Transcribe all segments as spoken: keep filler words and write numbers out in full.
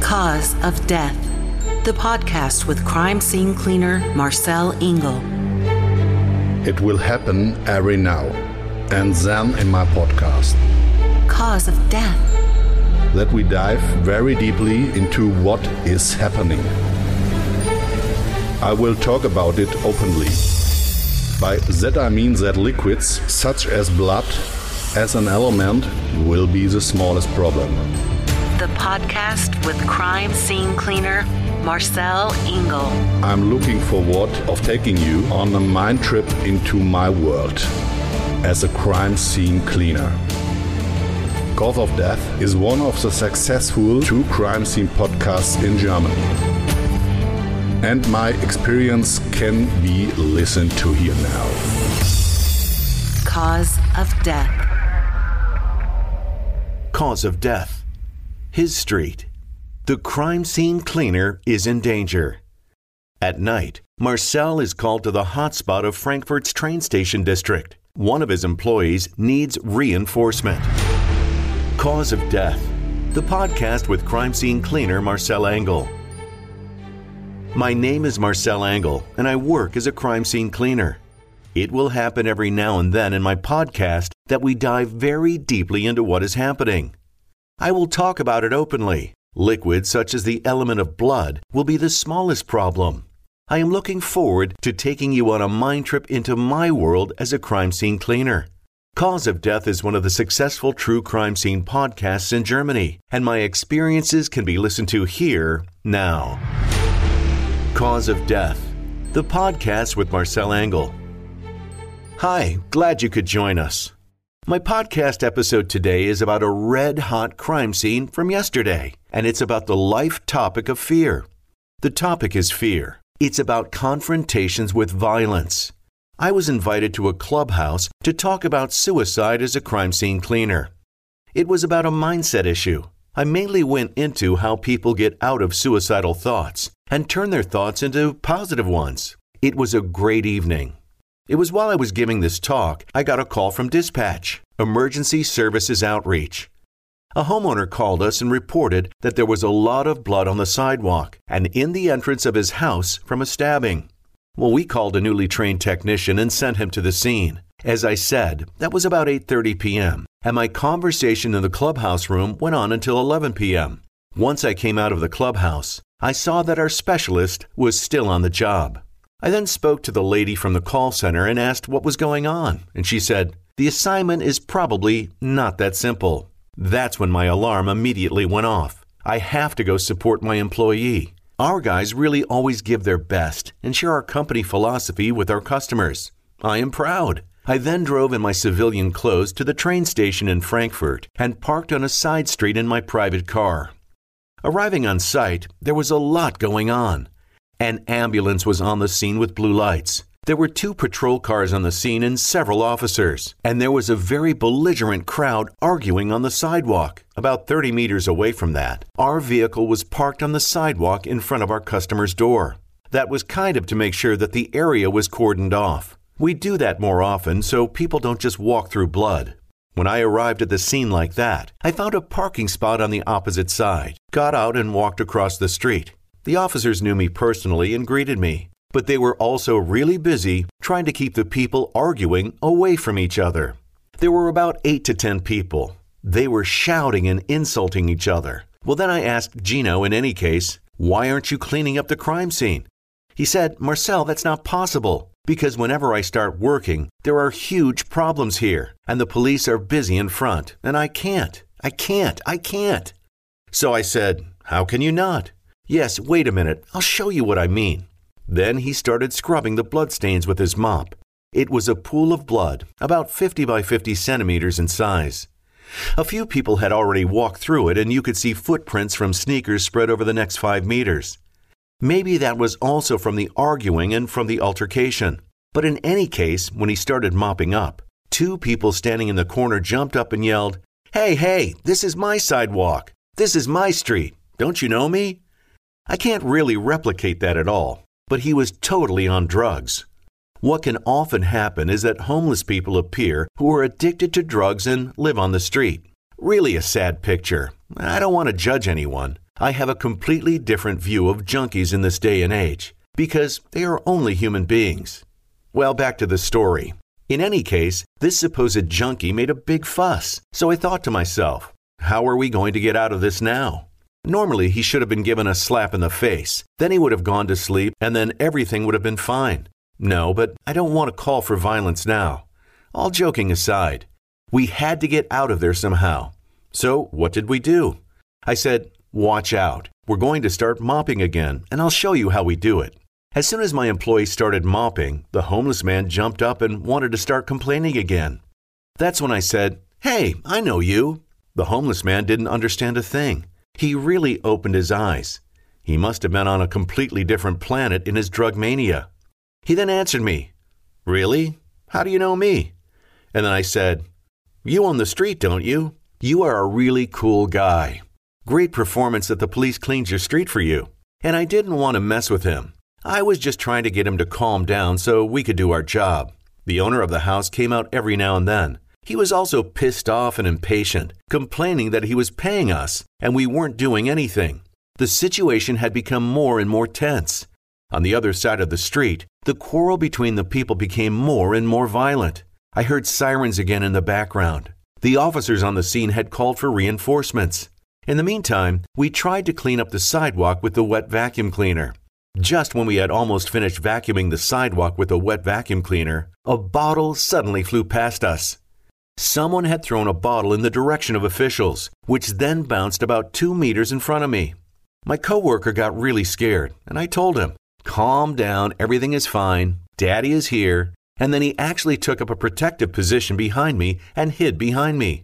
Cause of Death, the podcast with crime scene cleaner Marcel Engel. It will happen every now and then in my podcast. Cause of Death. That we dive very deeply into what is happening. I will talk about it openly. By that I mean that liquids such as blood as an element will be the smallest problem. The podcast with crime scene cleaner Marcel Engel. I'm looking forward of taking you on a mind trip into my world as a crime scene cleaner. Cause of Death is one of the successful true crime scene podcasts in Germany. And my experience can be listened to here now. Cause of Death. Cause of Death. His street. The crime scene cleaner is in danger. At night, Marcel is called to the hotspot of Frankfurt's train station district. One of his employees needs reinforcement. Cause of Death. The podcast with crime scene cleaner Marcel Engel. My name is Marcel Engel, and I work as a crime scene cleaner. It will happen every now and then in my podcast that we dive very deeply into what is happening. I will talk about it openly. Liquids such as the element of blood will be the smallest problem. I am looking forward to taking you on a mind trip into my world as a crime scene cleaner. Cause of Death is one of the successful true crime scene podcasts in Germany, and my experiences can be listened to here now. Cause of Death, the podcast with Marcel Engel. Hi, glad you could join us. My podcast episode today is about a red-hot crime scene from yesterday, and it's about the life topic of fear. The topic is fear. It's about confrontations with violence. I was invited to a clubhouse to talk about suicide as a crime scene cleaner. It was about a mindset issue. I mainly went into how people get out of suicidal thoughts and turn their thoughts into positive ones. It was a great evening. It was while I was giving this talk, I got a call from Dispatch, Emergency Services Outreach. A homeowner called us and reported that there was a lot of blood on the sidewalk and in the entrance of his house from a stabbing. Well, we called a newly trained technician and sent him to the scene. As I said, that was about eight thirty p.m., and my conversation in the clubhouse room went on until eleven p.m. Once I came out of the clubhouse, I saw that our specialist was still on the job. I then spoke to the lady from the call center and asked what was going on, and she said, "The assignment is probably not that simple." That's when my alarm immediately went off. I have to go support my employee. Our guys really always give their best and share our company philosophy with our customers. I am proud. I then drove in my civilian clothes to the train station in Frankfurt and parked on a side street in my private car. Arriving on site, there was a lot going on. An ambulance was on the scene with blue lights. There were two patrol cars on the scene and several officers. And there was a very belligerent crowd arguing on the sidewalk. About thirty meters away from that, our vehicle was parked on the sidewalk in front of our customer's door. That was kind of to make sure that the area was cordoned off. We do that more often so people don't just walk through blood. When I arrived at the scene like that, I found a parking spot on the opposite side, got out and walked across the street. The officers knew me personally and greeted me, but they were also really busy trying to keep the people arguing away from each other. There were about eight to ten people. They were shouting and insulting each other. Well, then I asked Gino in any case, "Why aren't you cleaning up the crime scene?" He said, "Marcel, that's not possible, because whenever I start working, there are huge problems here, and the police are busy in front, and I can't, I can't, I can't." So I said, "How can you not?" "Yes, wait a minute, I'll show you what I mean." Then he started scrubbing the bloodstains with his mop. It was a pool of blood, about fifty by fifty centimeters in size. A few people had already walked through it, and you could see footprints from sneakers spread over the next five meters. Maybe that was also from the arguing and from the altercation. But in any case, when he started mopping up, two people standing in the corner jumped up and yelled, "Hey, hey, this is my sidewalk. This is my street. Don't you know me?" I can't really replicate that at all, but he was totally on drugs. What can often happen is that homeless people appear who are addicted to drugs and live on the street. Really a sad picture. I don't want to judge anyone, I have a completely different view of junkies in this day and age, because they are only human beings. Well, back to the story. In any case, this supposed junkie made a big fuss, so I thought to myself, how are we going to get out of this now? Normally, he should have been given a slap in the face, then he would have gone to sleep, and then everything would have been fine. No, but I don't want to call for violence now. All joking aside, we had to get out of there somehow. So what did we do? I said, watch out. We're going to start mopping again, and I'll show you how we do it. As soon as my employee started mopping, the homeless man jumped up and wanted to start complaining again. That's when I said, hey, I know you. The homeless man didn't understand a thing. He really opened his eyes. He must have been on a completely different planet in his drug mania. He then answered me, really? How do you know me? And then I said, you own the street, don't you? You are a really cool guy. Great performance that the police cleaned your street for you. And I didn't want to mess with him. I was just trying to get him to calm down so we could do our job. The owner of the house came out every now and then. He was also pissed off and impatient, complaining that he was paying us and we weren't doing anything. The situation had become more and more tense. On the other side of the street, the quarrel between the people became more and more violent. I heard sirens again in the background. The officers on the scene had called for reinforcements. In the meantime, we tried to clean up the sidewalk with the wet vacuum cleaner. Just when we had almost finished vacuuming the sidewalk with the wet vacuum cleaner, a bottle suddenly flew past us. Someone had thrown a bottle in the direction of officials, which then bounced about two meters in front of me. My coworker got really scared, and I told him, calm down, everything is fine, Daddy is here, and then he actually took up a protective position behind me and hid behind me.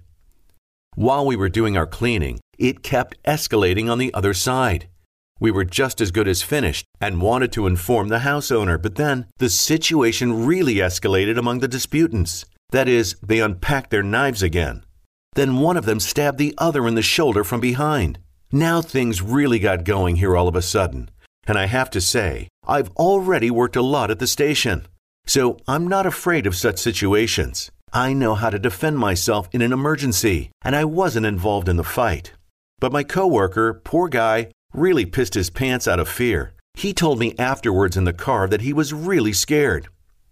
While we were doing our cleaning, it kept escalating on the other side. We were just as good as finished and wanted to inform the house owner, but then the situation really escalated among the disputants. That is, they unpacked their knives again. Then one of them stabbed the other in the shoulder from behind. Now things really got going here all of a sudden. And I have to say, I've already worked a lot at the station. So I'm not afraid of such situations. I know how to defend myself in an emergency, and I wasn't involved in the fight. But my coworker, poor guy, really pissed his pants out of fear. He told me afterwards in the car that he was really scared.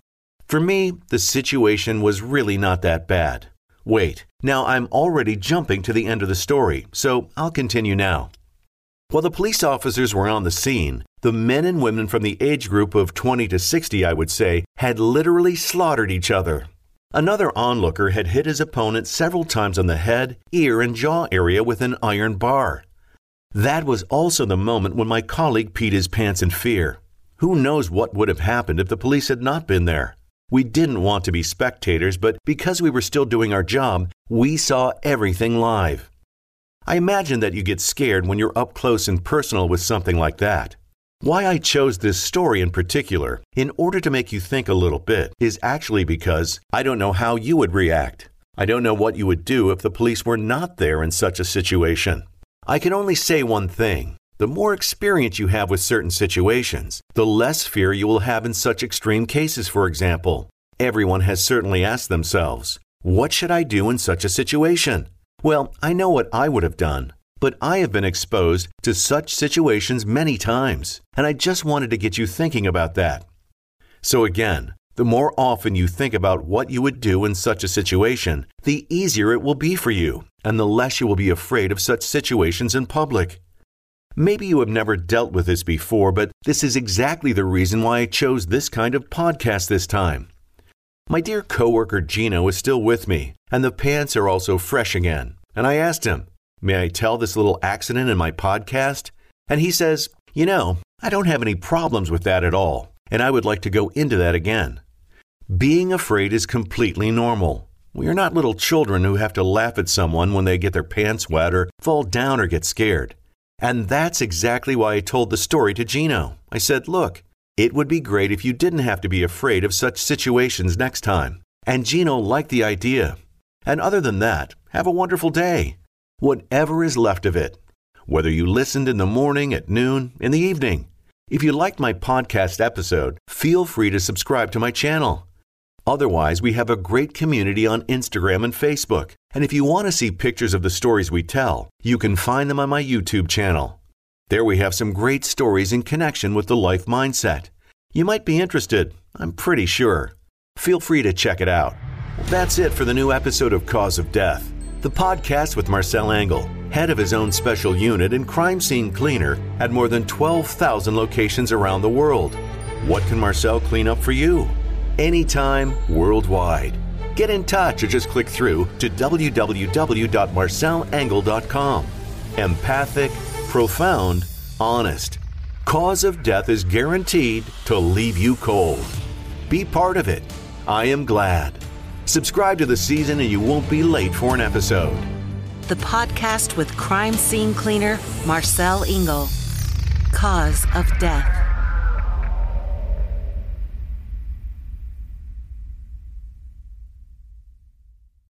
For me, the situation was really not that bad. Wait, now I'm already jumping to the end of the story, so I'll continue now. While the police officers were on the scene, the men and women from the age group of twenty to sixty, I would say, had literally slaughtered each other. Another onlooker had hit his opponent several times on the head, ear, and jaw area with an iron bar. That was also the moment when my colleague peed his pants in fear. Who knows what would have happened if the police had not been there? We didn't want to be spectators, but because we were still doing our job, we saw everything live. I imagine that you get scared when you're up close and personal with something like that. Why I chose this story in particular, in order to make you think a little bit, is actually because I don't know how you would react. I don't know what you would do if the police were not there in such a situation. I can only say one thing. The more experience you have with certain situations, the less fear you will have in such extreme cases, for example. Everyone has certainly asked themselves, what should I do in such a situation? Well, I know what I would have done, but I have been exposed to such situations many times, and I just wanted to get you thinking about that. So again, the more often you think about what you would do in such a situation, the easier it will be for you, and the less you will be afraid of such situations in public. Maybe you have never dealt with this before, but this is exactly the reason why I chose this kind of podcast this time. My dear coworker Gino is still with me, and the pants are also fresh again. And I asked him, may I tell this little accident in my podcast? And he says, you know, I don't have any problems with that at all, and I would like to go into that again. Being afraid is completely normal. We are not little children who have to laugh at someone when they get their pants wet or fall down or get scared. And that's exactly why I told the story to Gino. I said, look, it would be great if you didn't have to be afraid of such situations next time. And Gino liked the idea. And other than that, have a wonderful day. Whatever is left of it. Whether you listened in the morning, at noon, in the evening. If you liked my podcast episode, feel free to subscribe to my channel. Otherwise, we have a great community on Instagram and Facebook. And if you want to see pictures of the stories we tell, you can find them on my YouTube channel. There we have some great stories in connection with the life mindset. You might be interested, I'm pretty sure. Feel free to check it out. That's it for the new episode of Cause of Death, the podcast with Marcel Engel, head of his own special unit and crime scene cleaner at more than twelve thousand locations around the world. What can Marcel clean up for you? Anytime, worldwide. Get in touch or just click through to w w w dot marcel engel dot com. Empathic, profound, honest. Cause of Death is guaranteed to leave you cold. Be part of it. I am glad. Subscribe to the season and you won't be late for an episode. The podcast with crime scene cleaner Marcel Engel. Cause of Death.